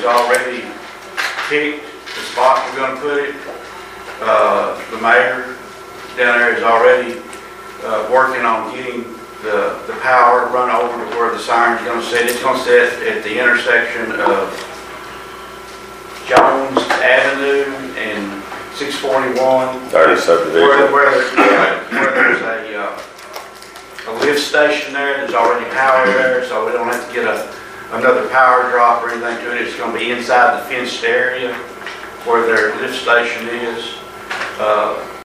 has already picked the spot we're going to put it. The mayor down there is already working on getting the power run over to where the sign's going to sit. It's going to sit at the intersection of Jones Avenue and 641. 30 subdivision. Where there's a lift station there. There's already power there, so we don't have to get another power drop or anything to it. It's going to be inside the fenced area where their lift station is.